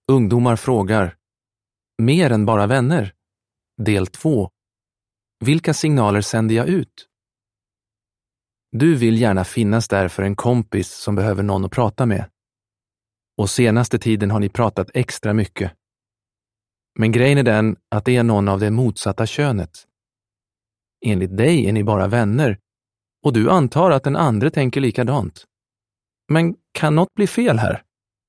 Ungdomar frågar. Mer än bara vänner. Del 2. Vilka signaler sänder jag ut? Du vill gärna finnas där för en kompis som behöver någon att prata med. Och senaste tiden har ni pratat extra mycket. Men grejen är den att det är någon av det motsatta könet. Enligt dig är ni bara vänner och du antar att den andra tänker likadant. Men kan något bli fel här?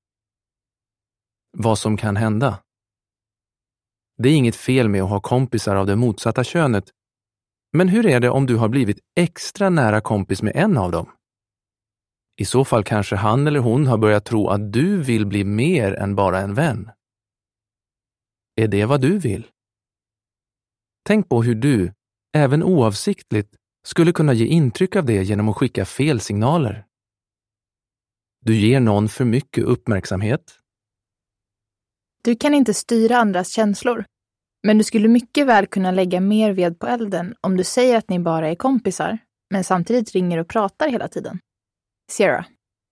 Vad som kan hända? Det är inget fel med att ha kompisar av det motsatta könet. Men hur är det om du har blivit extra nära kompis med en av dem? I så fall kanske han eller hon har börjat tro att du vill bli mer än bara en vän. Är det vad du vill? Tänk på hur du, även oavsiktligt, skulle kunna ge intryck av det genom att skicka fel signaler. Du ger någon för mycket uppmärksamhet. Du kan inte styra andras känslor. Men du skulle mycket väl kunna lägga mer ved på elden om du säger att ni bara är kompisar, men samtidigt ringer och pratar hela tiden. Sierra.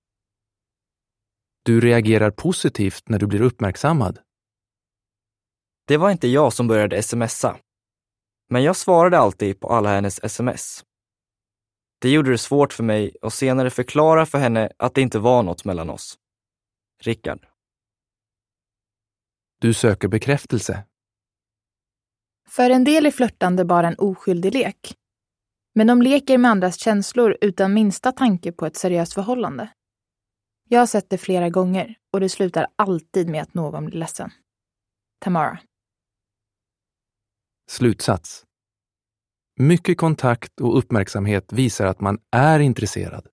Du reagerar positivt när du blir uppmärksammad. Det var inte jag som började smsa. Men jag svarade alltid på alla hennes sms. Det gjorde det svårt för mig att senare förklara för henne att det inte var något mellan oss. Rickard. Du söker bekräftelse. För en del är flörtande bara en oskyldig lek. Men de leker med andras känslor utan minsta tanke på ett seriöst förhållande. Jag har sett det flera gånger och det slutar alltid med att någon blir ledsen. Tamara. Slutsats. Mycket kontakt och uppmärksamhet visar att man är intresserad.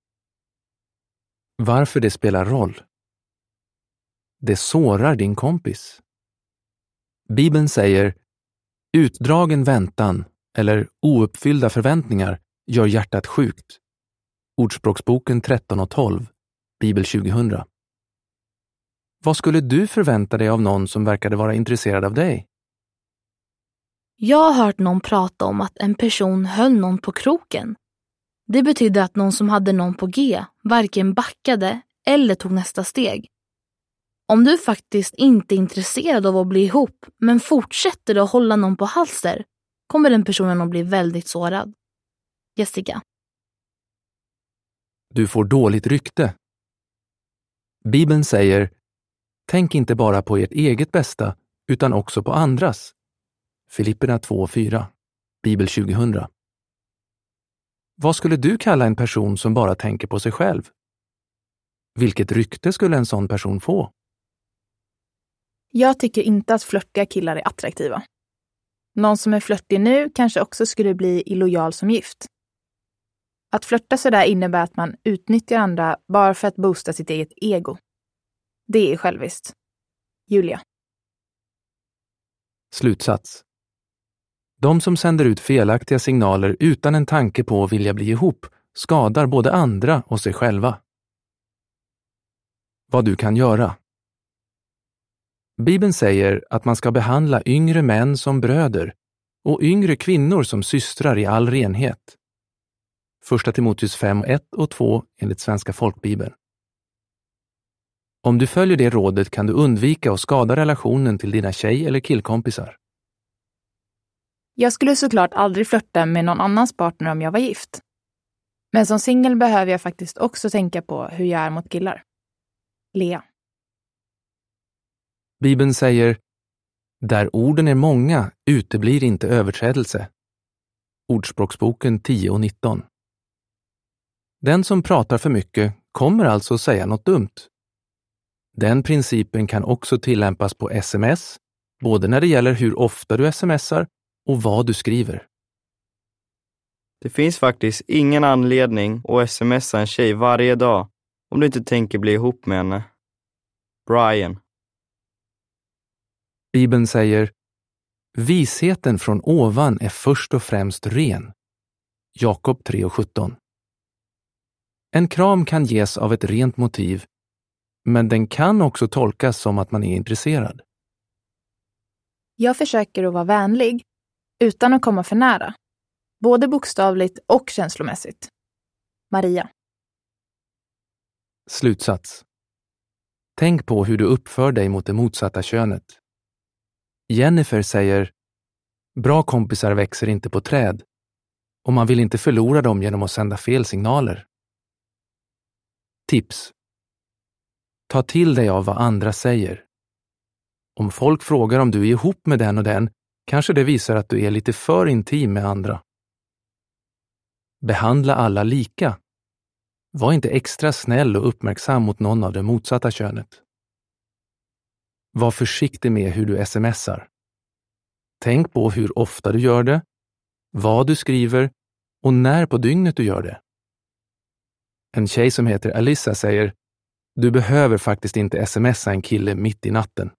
Varför det spelar roll? Det sårar din kompis. Bibeln säger: utdragen väntan eller ouppfyllda förväntningar gör hjärtat sjukt. Ordspråksboken 13:12, Bibel 2000. Vad skulle du förvänta dig av någon som verkade vara intresserad av dig? Jag har hört någon prata om att en person höll någon på kroken. Det betydde att någon som hade någon på G varken backade eller tog nästa steg. Om du faktiskt inte är intresserad av att bli ihop men fortsätter att hålla någon på halster kommer den personen att bli väldigt sårad. Jessica. Du får dåligt rykte. Bibeln säger: tänk inte bara på ert eget bästa utan också på andras. Filipperna 2:4, Bibel 2000. Vad skulle du kalla en person som bara tänker på sig själv? Vilket rykte skulle en sån person få? Jag tycker inte att flörtiga killar är attraktiva. Någon som är flörtig nu kanske också skulle bli illojal som gift. Att flörta sådär innebär att man utnyttjar andra bara för att boosta sitt eget ego. Det är själviskt. Julia. Slutsats. De som sänder ut felaktiga signaler utan en tanke på att vilja bli ihop skadar både andra och sig själva. Vad du kan göra. Bibeln säger att man ska behandla yngre män som bröder och yngre kvinnor som systrar i all renhet. 1 Timoteus 5:1 och 2 enligt Svenska folkbibeln. Om du följer det rådet kan du undvika att skada relationen till dina tjej- eller killkompisar. Jag skulle såklart aldrig flörta med någon annans partner om jag var gift. Men som singel behöver jag faktiskt också tänka på hur jag är mot killar. Lea. Bibeln säger: där orden är många uteblir inte överträdelse. Ordspråksboken 10:19. Den som pratar för mycket kommer alltså att säga något dumt. Den principen kan också tillämpas på sms, både när det gäller hur ofta du smsar och vad du skriver. Det finns faktiskt ingen anledning att smsa en tjej varje dag om du inte tänker bli ihop med henne. Brian. Bibeln säger: visheten från ovan är först och främst ren. Jakob 3:17. En kram kan ges av ett rent motiv, men den kan också tolkas som att man är intresserad. Jag försöker att vara vänlig utan att komma för nära. Både bokstavligt och känslomässigt. Maria. Slutsats. Tänk på hur du uppför dig mot det motsatta könet. Jennifer säger: bra kompisar växer inte på träd och man vill inte förlora dem genom att sända fel signaler. Tips. Ta till dig av vad andra säger. Om folk frågar om du är ihop med den och den, kanske det visar att du är lite för intim med andra. Behandla alla lika. Var inte extra snäll och uppmärksam mot någon av det motsatta könet. Var försiktig med hur du smsar. Tänk på hur ofta du gör det, vad du skriver och när på dygnet du gör det. En tjej som heter Alyssa säger: du behöver faktiskt inte smsa en kille mitt i natten.